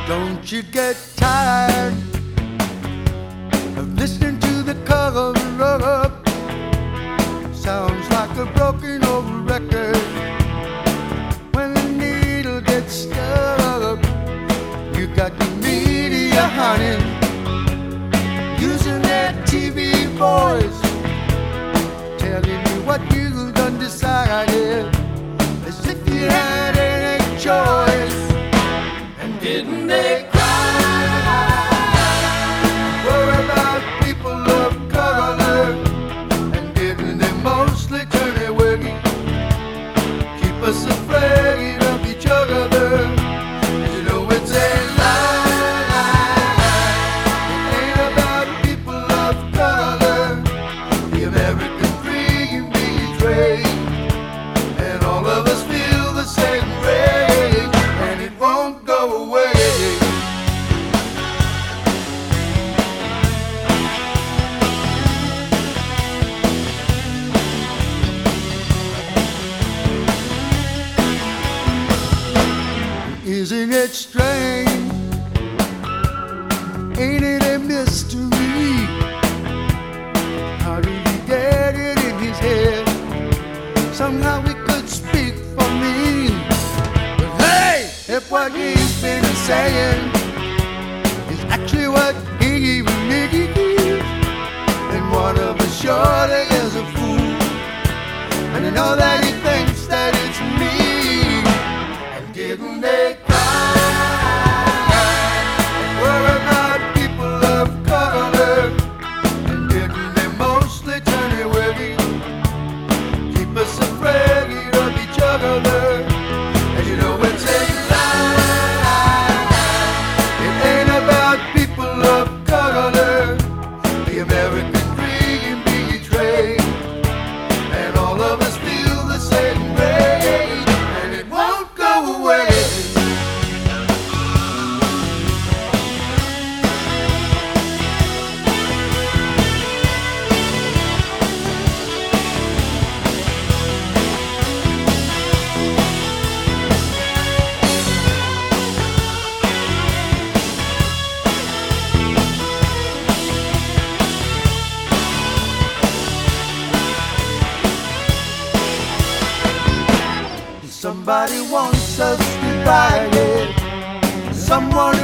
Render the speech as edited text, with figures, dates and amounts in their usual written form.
Don't you get tired of listening to the cover up? Sounds like a broken old record. When the needle gets stuck, you got the media, honey, using that TV voice, telling you what you done decided, as if you had any choice. And didn't they cry? Worry about people of color. And didn't they mostly turn away, keep us afraid of each other? You know it's a lie. It ain't about people of color. The American dream betrayed, and all of us feel the same rage, and it won't go away. Isn't it strange? Ain't it a mystery? How did he get it in his head? Somehow he could speak for me. But hey, if what he's been saying is actually what he believes, then one of us surely is a fool. And I know that he thinks that it's me. And didn't they cry? Worry about people of color. And didn't they mostly turn away, keep us afraid of each other? And you know it's a lie. It ain't about people of color. The American dream betrayed, and all of us feel the same way, and it won't go away. Somebody wants us divided. Someone